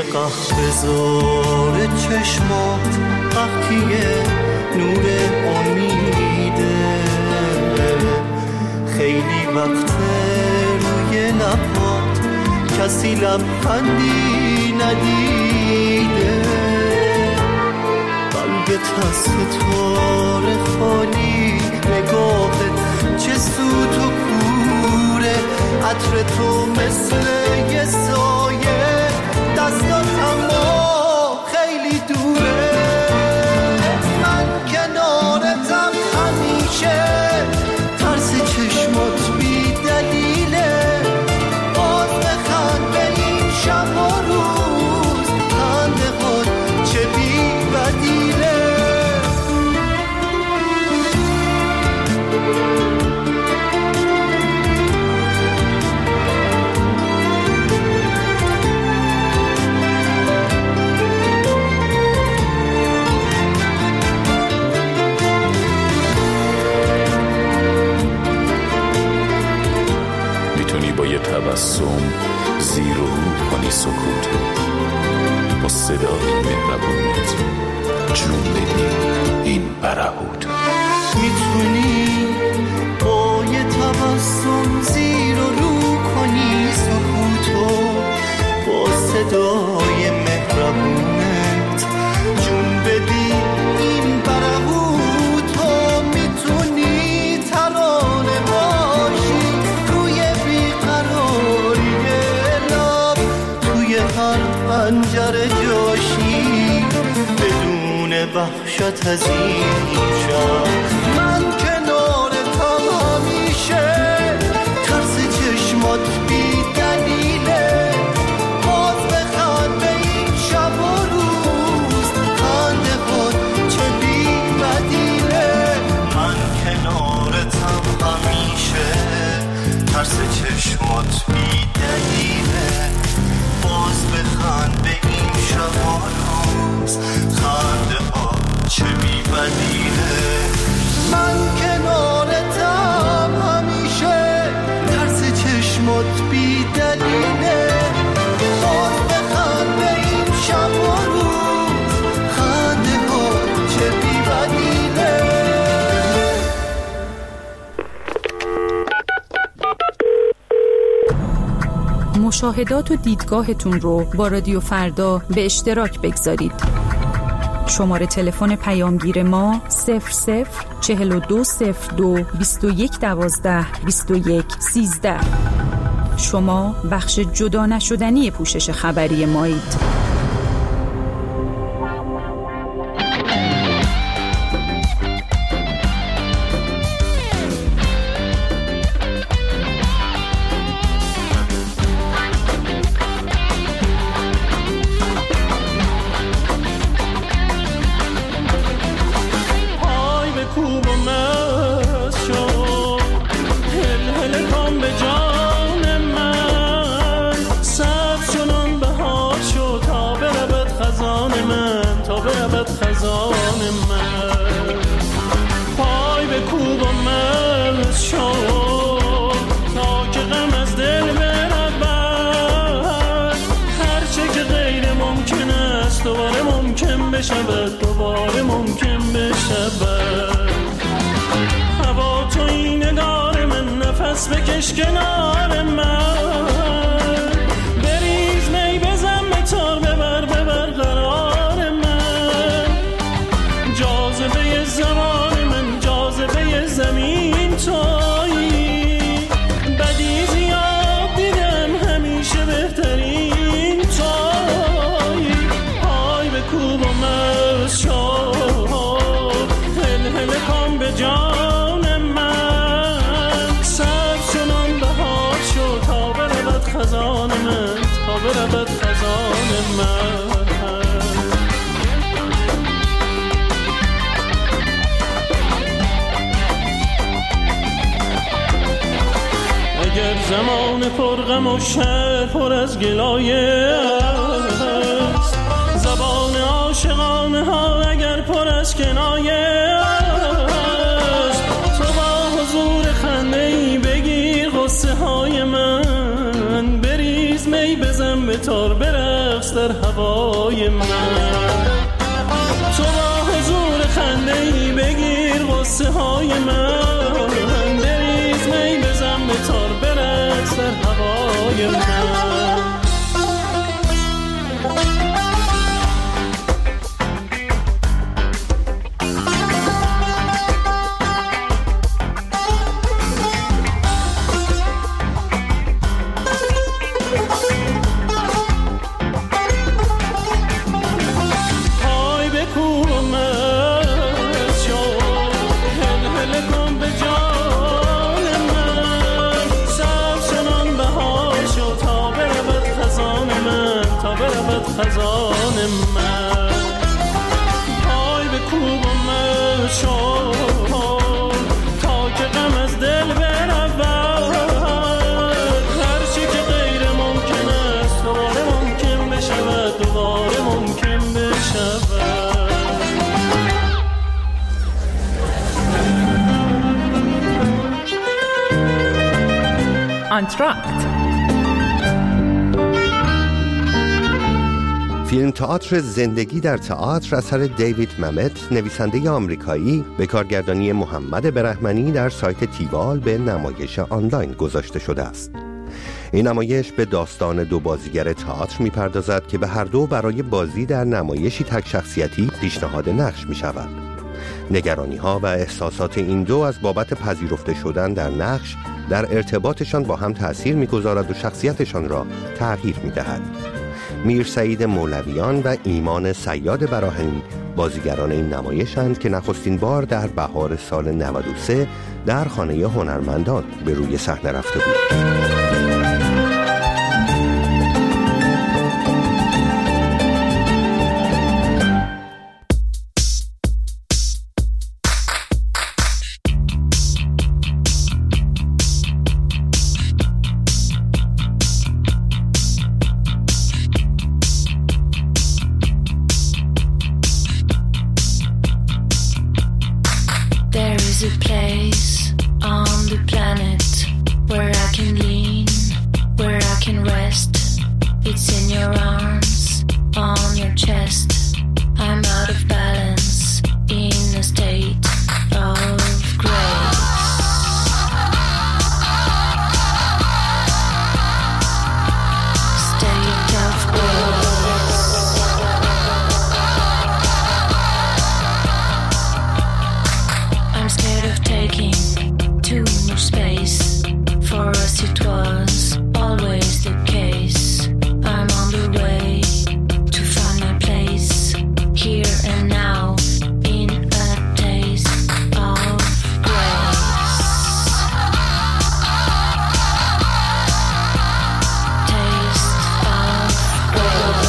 قهوه‌زار چشمات وقتیه نور امیده، خیلی وقته روی لبات کسی لبخندی ندیده، قلبت از ستاره خالی، نگاهت چه سوت و کوره، عطر تو مثل یه سایه، دستات اما خیلی دوره، من کنارتم همیشه، ترس چشمات بی دلیله، باز بخند به این شب و روز، خنده هات چه بی بدیله. تبسم زیر و رو کنی سکوتو، با صدای مهربونت جون بدی این برهوتو. میتونی با یه تبسم زیر و رو کنی سکوتو، با صدای مهربونت جون بدی این برهوتو. میتونی ترانه باشی روی بیقراری لب، توی هر پنجره جاشی بدون وحشت از این شب، من کنارتم همیشه، ترس چشمات بی دلیله، باز بخند به این شب و روز، خنده هات چه بی بدیله، من کنارتم همیشه، ترس چشمات بی دلیله، باز بخند به این شب و روز، خنده هات چه بی بدیله، من کنارتم همیشه، ترس چشمات بی دلیله، باز بخند به این شب و روز، خنده هات چه بی بدیله. مشاهدات و دیدگاهتون رو با رادیو فردا به اشتراک بگذارید. شماره تلفن پیامگیر ما 004202 2112 2113. شما بخش جدا نشدنی پوشش خبری مایید. دوباره ممکن بشود، هوا توی نگار من، نفس بکش کنار من، بریز می بزن به تار، ببر قرار من، جاذبه زمان من، جاذبه زمین تویی، بدی زیاد دیدم همیشه بهترین تویی، پای به کوب و مست شد، هل کن به جان من، سبز چنان بهار شد تا برود خزان من، تا برود خزان من. اگر زمان پرغم و شهر پر از گلایه است، زبان عاشقانه ها اگر پر از کنایه است، تو با حضور خنده ای بگیر غصه های من، بریز می بزن به تار برد رقص در هوای من. تو با حضور خنده‌ای بگیر غصه های من، بریز می بزن به تار برقص در هوای من. خزان من پای به کوب و مشو تا که غم از دل برود، هر چی که غیر ممکن است دوباره ممکن بشود، دوباره ممکن بشود. آنتراکت فیلم تئاتر زندگی در تئاتر اثر دیوید ممت، نویسنده آمریکایی، به کارگردانی محمد برهمنی در سایت تیوال به نمایش آنلاین گذاشته شده است. این نمایش به داستان دو بازیگر تئاتر می‌پردازد که به هر دو برای بازی در نمایشی تک شخصیتی پیشنهاد نقش می‌شود. نگرانی‌ها و احساسات این دو از بابت پذیرفته شدن در نقش در ارتباطشان با هم تأثیر می‌گذارد و شخصیتشان را تغییر می‌دهد. میرسعید مولویان و ایمان صیاد براهنی بازیگران این نمایشند که نخستین بار در بهار سال 93 در خانه هنرمندان به روی صحنه رفته بود. There's a place on the planet where I can lean, where I can rest. It's in your arms, on your chest. I'm out of balance, in a state of grace. State of grace. I'm scared of taking too much space. For us it was always the case. I'm on the way to find my place, here and now, in a taste of grace. Taste of grace.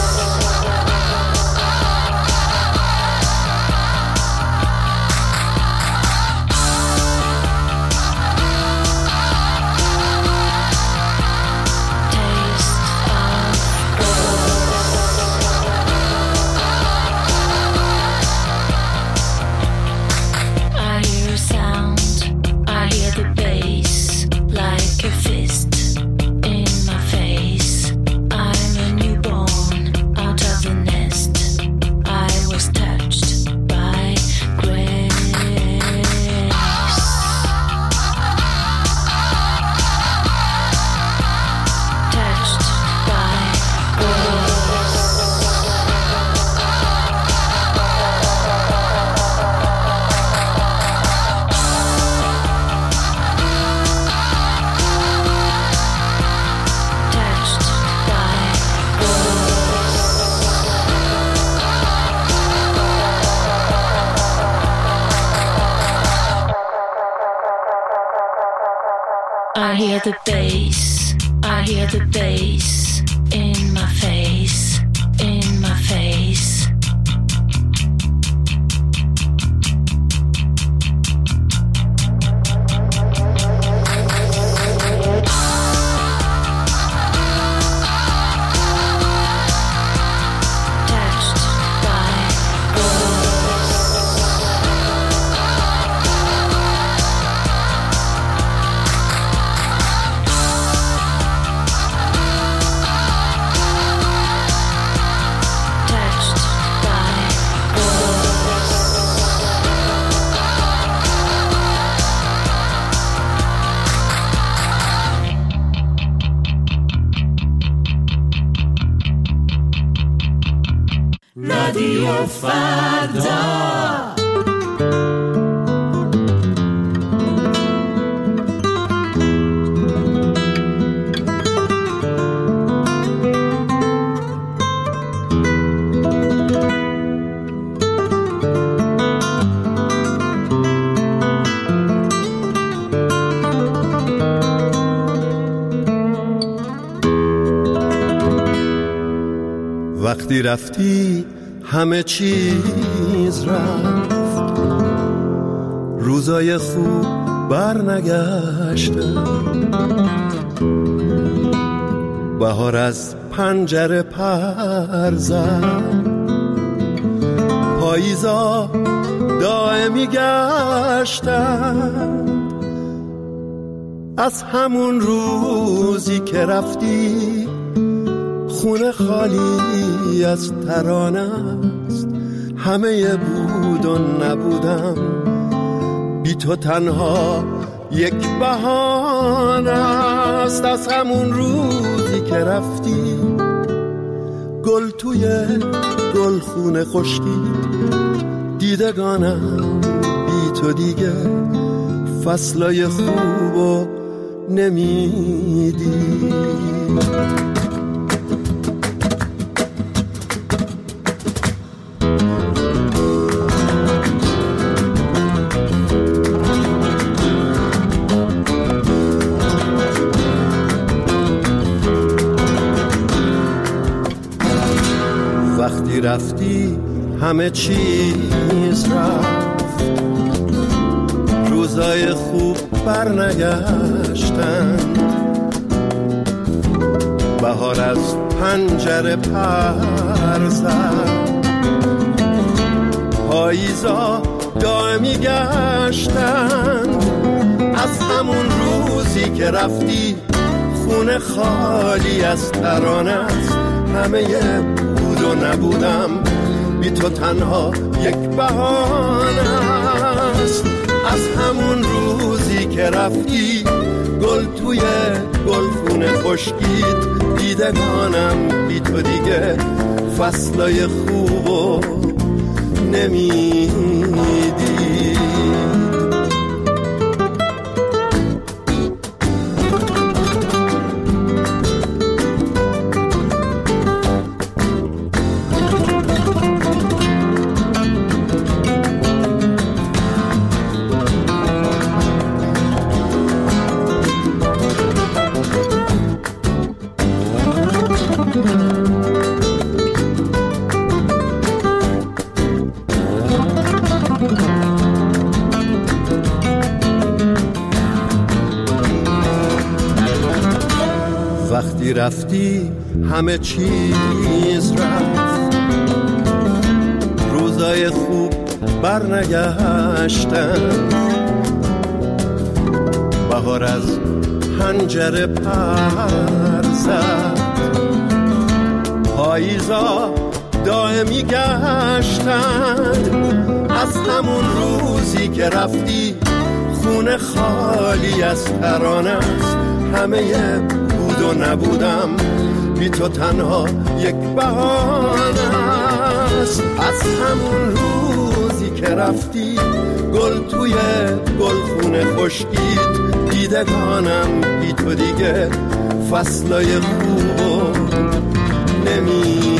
I hear the bass, I hear the bass in my face, in my face. رادیو فردا. وقتی رفتی همه چیز رفت، روزای خوب برنگشتن، بهار از پنجره پر زد، پاییزا دائمی گشتن. از همون روزی که رفتی خونه خالی از ترانه است، همه بود و نبودم، بی تو تنها یک بهانه است. از همون روزی که رفتی گل توی گلخونه خشکید، دیدگانم بی تو دیگه فصلای خوبو نمیدی. وقتی رفتی همه چیز رفت، روزای خوب برنگشتن، بهار از پنجره پر زد، پاییزا دائمی گشتن. از همون روزی که رفتی خونه خالی از ترانه است، همه بود و نبودم، بی تو تنها یک بهانه است. از همون روزی که رفتی گل توی گلخونه خشکید، دیدگانم بی تو دیگه فصلای خوبو نمیدی. وقتی رفتی همه چیز رفت، روزای خوب برنگشتن، بهار از پنجره پر زد، پاییزا دائمی گشتند. از همون روزی که رفتی خونه خالی از ترانه است، همه بود و نبودم، بی تو تنها یک بهانه است. از همون روزی که رفتی گل توی گلخونه خشکید، دیدگانم بی تو دیگه فصلای خوبو نمیدی.